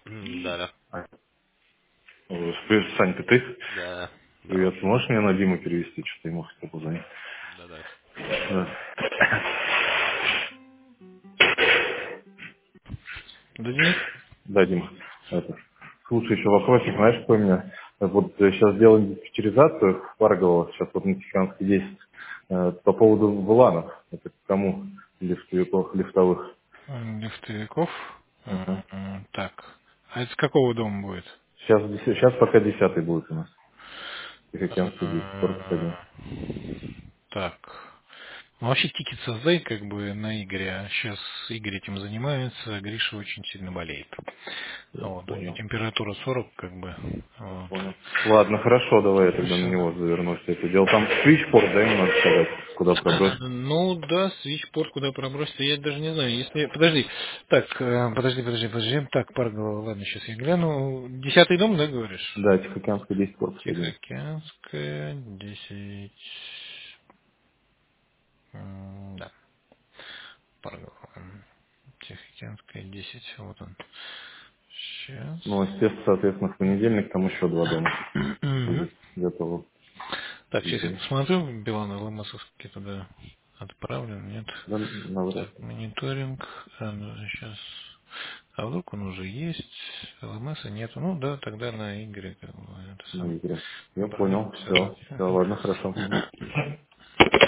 Да-да. Привет, Сань, ты? Да, здорово. Привет, можешь меня на Диму перевести? Что-то ему хотел позвонить. Да-да. Да. Да, Денис? Да, Дима. Слушай, еще вопросик, знаешь, какой у меня? Вот сейчас делаем диспетчеризацию Фаргова, сейчас вот на Тихановской 10. По поводу вуланов. Это к кому? Лифтовых. Лифтовиков. Ага. Так. А это с какого дома будет? Сейчас пока 10 будет у нас. Тихоокеанский 10, корпус 1. М, Так. Ну, вообще тикет создай как бы на Игоря. Сейчас Игорь этим занимается, Гриша очень сильно болеет. Я Вот, у него понял. температура 40, как бы. Вот. Понял. Ладно, хорошо, давай я тогда на Всё. него завернусь. Это дело там свичпорт, да, ему надо сказать, куда пробросить. Ну да, свичпорт куда пробросить, я даже не знаю. Если. Подожди. Так, подожди. Так, Паргова, ладно, сейчас я гляну. 10-й дом, да, говоришь? Да, Тихоокеанская 10, корпус 1. Тихоокеанская, 10. Да, Паргова. Тихоокеанская, 10. Вот он. Сейчас. Ну, естественно, соответственно, в понедельник там еще 2 дома будет готово. Так, сейчас я Видели. посмотрю, Билана Ломасовский туда отправлен, нет. Да, навряд. Так, мониторинг, сейчас. А вдруг он уже есть, ЛМСа нету. Ну да, тогда на Игоре как бы, это На сам игре. Я брать понял, все. сажать. Все, ладно, хорошо. Мгм.